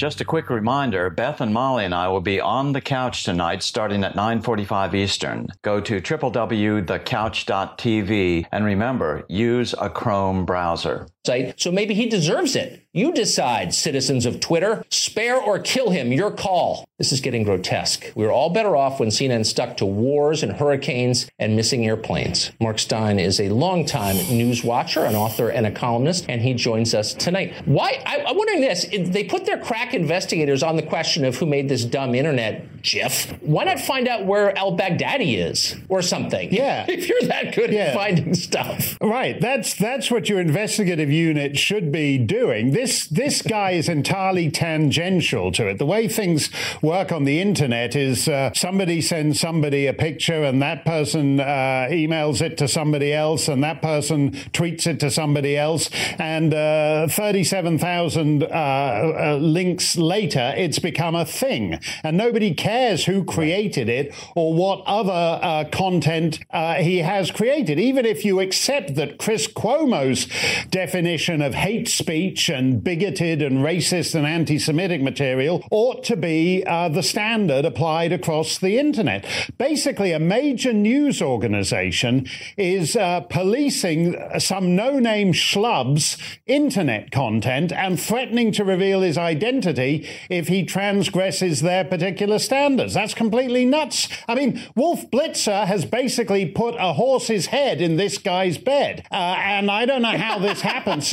Just a quick reminder, Beth and Molly and I will be on the couch tonight starting at 9:45 Eastern. Go to www.thecouch.tv and remember, use a Chrome browser. So maybe he deserves it. You decide, citizens of Twitter. Spare or kill him, your call. This is getting grotesque. We were all better off when CNN stuck to wars and hurricanes and missing airplanes. Mark Steyn is a longtime news watcher, an author and a columnist, and he joins us tonight. Why? I'm wondering this. They put their crack investigators on the question of who made this dumb internet GIF. Why not find out where al-Baghdadi is or something? Yeah. If you're that good at finding stuff. Right. That's what your investigative unit should be doing. This guy is entirely tangential to it. The way things work on the internet is somebody sends somebody a picture and that person emails it to somebody else and that person tweets it to somebody else. And 37,000 links later, it's become a thing. And nobody cares who created it or what other content he has created. Even if you accept that Chris Cuomo's definition of hate speech and bigoted and racist and anti-Semitic material ought to be the standard applied across the internet. Basically, a major news organization is policing some no-name schlub's internet content and threatening to reveal his identity if he transgresses their particular standards. That's completely nuts. I mean, Wolf Blitzer has basically put a horse's head in this guy's bed. And I don't know how this happened.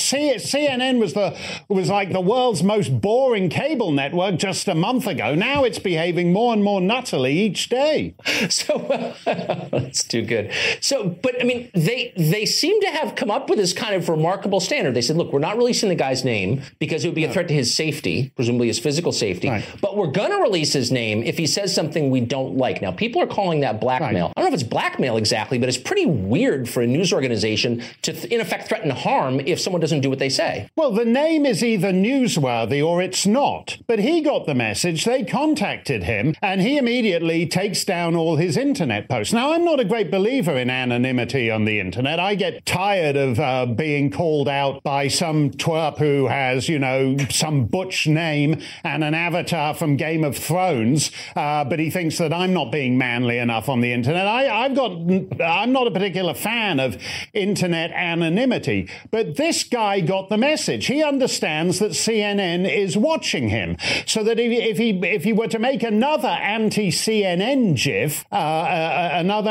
CNN was like the world's most boring cable network just a month ago. Now it's behaving more and more nuttily each day. So that's too good. So, but I mean, they seem to have come up with this kind of remarkable standard. They said, look, we're not releasing the guy's name because it would be a threat to his safety, presumably his physical safety. Right. But we're going to release his name if he says something we don't like. Now, people are calling that blackmail. Right. I don't know if it's blackmail exactly, but it's pretty weird for a news organization to, in effect, threaten harm if someone doesn't do what they say. Well, the name is either newsworthy or it's not. But he got the message. They contacted him, and he immediately takes down all his internet posts. Now, I'm not a great believer in anonymity on the internet. I get tired of being called out by some twerp who has, you know, some butch name and an avatar from Game of Thrones, but he thinks that I'm not being manly enough on the internet. I'm not a particular fan of internet anonymity, but this guy got the message. He understands that CNN is watching him, so that if he were to make another anti-CNN GIF, another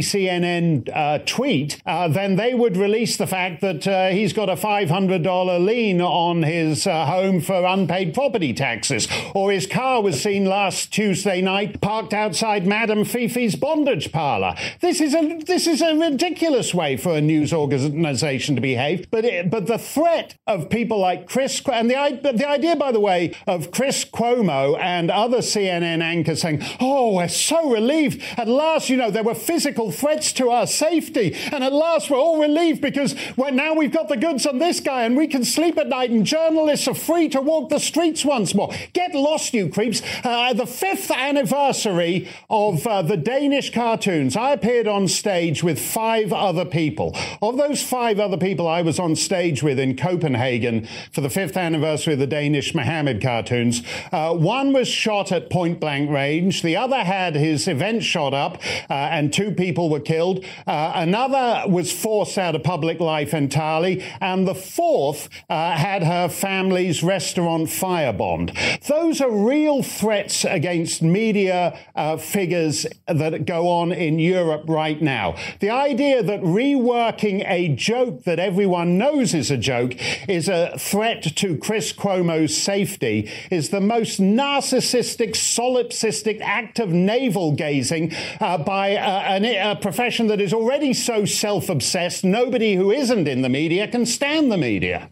anti-CNN tweet, then they would release the fact that he's got a $500 lien on his home for unpaid property taxes, or his car was seen last Tuesday night parked outside Madame Fifi's bondage parlor. This is a ridiculous way for a news organization to behave. But the threat of people like Chris, and the idea, by the way, of Chris Cuomo and other CNN anchors saying, oh, we're so relieved. At last, you know, there were physical threats to our safety. And at last, we're all relieved because now we've got the goods on this guy and we can sleep at night and journalists are free to walk the streets once more. Get lost, you creeps. The 5th anniversary of the Danish cartoons, I appeared on stage with 5 other people. Of those 5 other people I was on stage with in Copenhagen for the 5th anniversary of the Danish Mohammed cartoons, one was shot at point blank range. The other had his event shot up and 2 people were killed. Another was forced out of public life entirely. And the 4th had her family's restaurant firebombed. Those are real threats against media figures that go on in Europe right now. The idea that reworking a joke that everyone knows is a joke is a threat to Chris Cuomo's safety is the most narcissistic, solipsistic act of navel-gazing by a profession that is already so self-obsessed, nobody who isn't in the media can stand the media.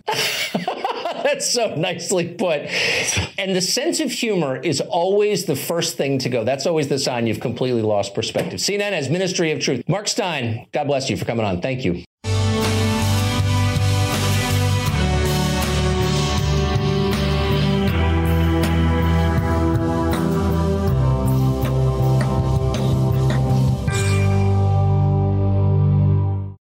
That's so nicely put. And the sense of humor is always the first thing to go. That's always the sign you've completely lost perspective. CNN has Ministry of Truth. Mark Steyn, God bless you for coming on. Thank you.